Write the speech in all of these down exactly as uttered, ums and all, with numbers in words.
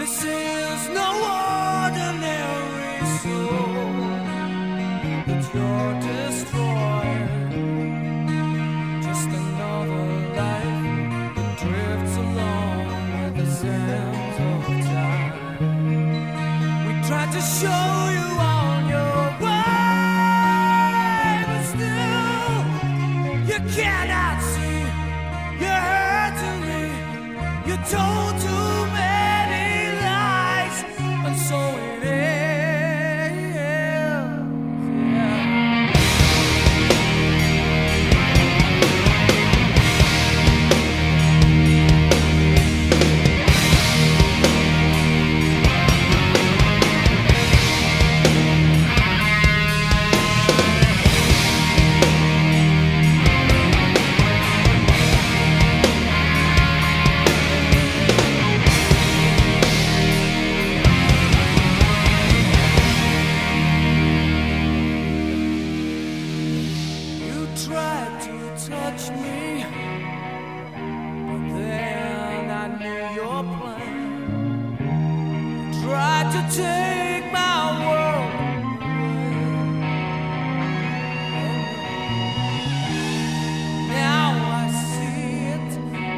This is no ordinary soul that you're destroying. Just another life that drifts along with the sands of time. We tried to show you on your way, but still you cannot see. You're hurting me. You told too many lies, and so it is. Tried to touch me, but then I knew your plan. You tried to take my world away. Now I see it.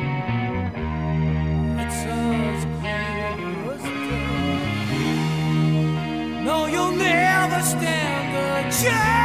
It's as clear as day. No, you'll never stand a chance.